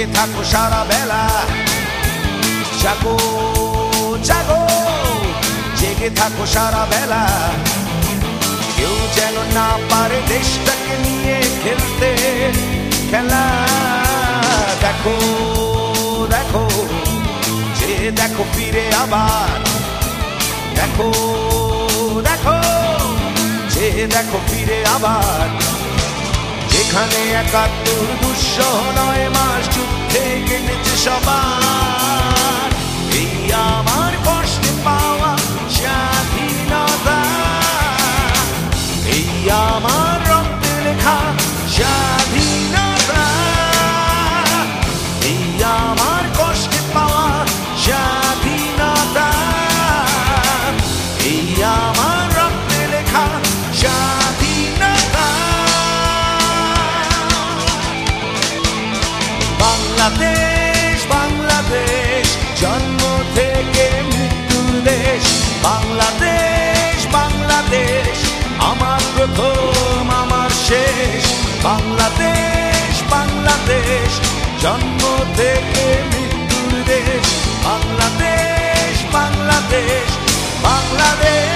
থাকো সারা বেলা, জাগো জাগো জেগে থাকো সারা বেলা। কেউ যেন না পারে দেশটাকে নিয়ে খেলতে খেলা। দেখো দেখো যে দেখো ফিরে আবার, দেখো দেখো যে দেখো ফিরে আবার। যেখানে ৭১ দুঃসহ ৯ মাস যুদ্ধে কেটেছে সবার। এই আমার কষ্টে পাওয়া স্বাধীনতা, এই আমার রক্তে লেখা স্বাধীনতা, এই আমার কষ্টে পাওয়া স্বাধীনতা, এই আমার রক্তে লেখা স্বাধীনতা। বাংলাদেশ বাংলাদেশ জন্ম থেকে মৃত্যুর দেশ। বাংলাদেশ বাংলাদেশ আমার প্রথম আমার শেষ। বাংলাদেশ বাংলাদেশ জন্ম থেকে মৃত্যুর দেশ। বাংলাদেশ বাংলাদেশ বাংলাদেশ।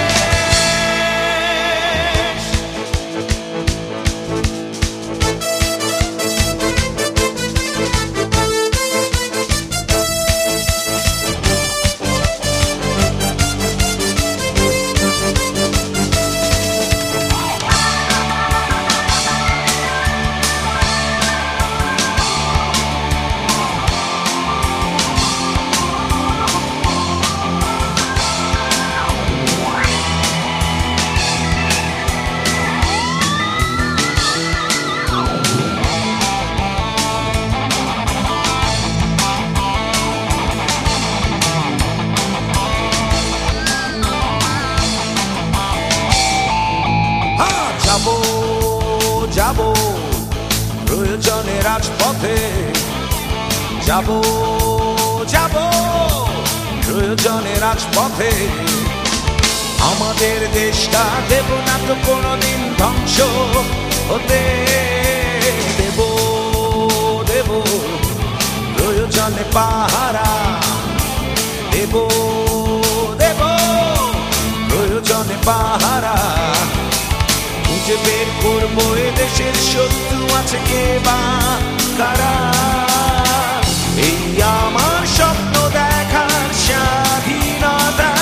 যাবো যাবো প্রয়োজনে রাজপথে, যাবো যাবো প্রয়োজনে রাজপথে। আমাদের দেশটা দেব না তো কোনোদিন ধ্বংস হতে। দেব দেব প্রয়োজনে পাহারা, দেব দেব প্রয়োজনে পাহারা। খুঁজে বের করবো এ দেশের শত্রু আছে কে বা কারা। এই আমার স্বপ্ন দেখার স্বাধীনতা,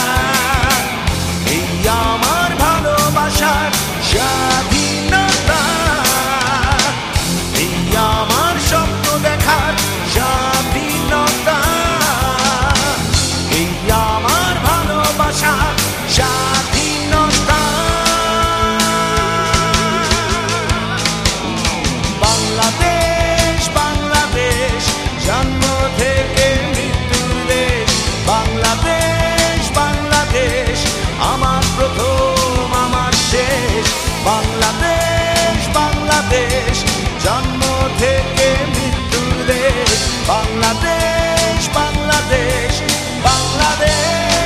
এই আমার ভালোবাসার স্বাধীনতা, এই আমার স্বপ্ন দেখার স্বাধীনতা, এই আমার ভালোবাসার স্বাধীনতা। বাংলাদেশ বাংলাদেশ জন্ম থেকে মৃত্যুর দেশ। বাংলাদেশ বাংলাদেশ আমার প্রথম আমার শেষ। বাংলাদেশ বাংলাদেশ জন্ম থেকে মৃত্যুর দেশ। বাংলাদেশ বাংলাদেশ বাংলাদেশ।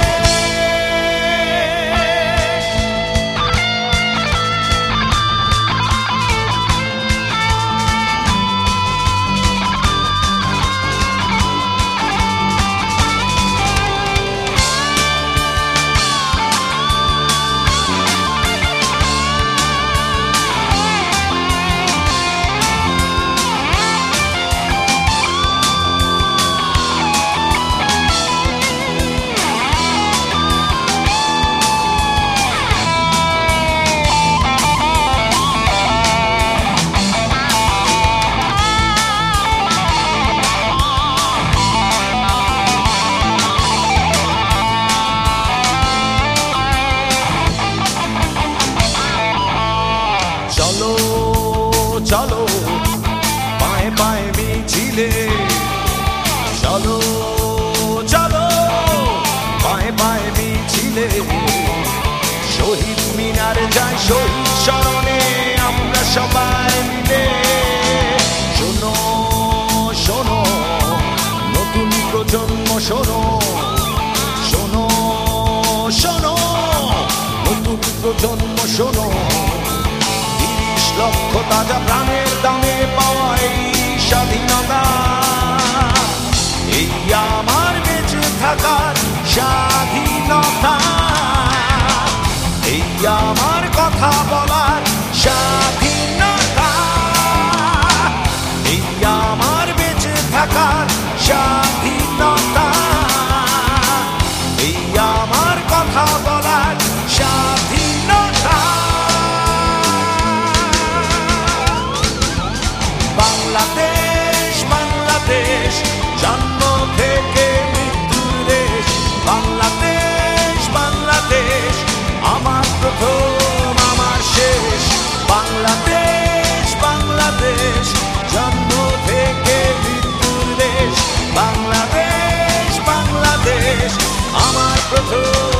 চলো চলো পায়ে পায়ে মিছিলে, চলো চলো পায়ে পায়ে মিছিলে। শহীদ মিনারে যাই শহীদ স্মরণে আমরা সবাই মিলে। শোনো শোনো নতুন প্রজন্ম শোনো, শোনো শোনো নতুন প্রজন্ম শোনো। ৩০ লক্ষ তাজা প্রাণের দামে পাওয়া এই স্বাধীনতা। বাংলাদেশ, জন্ম থেকে মৃত্যুর দেশ। বাংলাদেশ, বাংলাদেশ, আমার প্রথম আমার শেষ। বাংলাদেশ, বাংলাদেশ, জন্ম থেকে মৃত্যুর দেশ। বাংলাদেশ, বাংলাদেশ, আমার প্রথম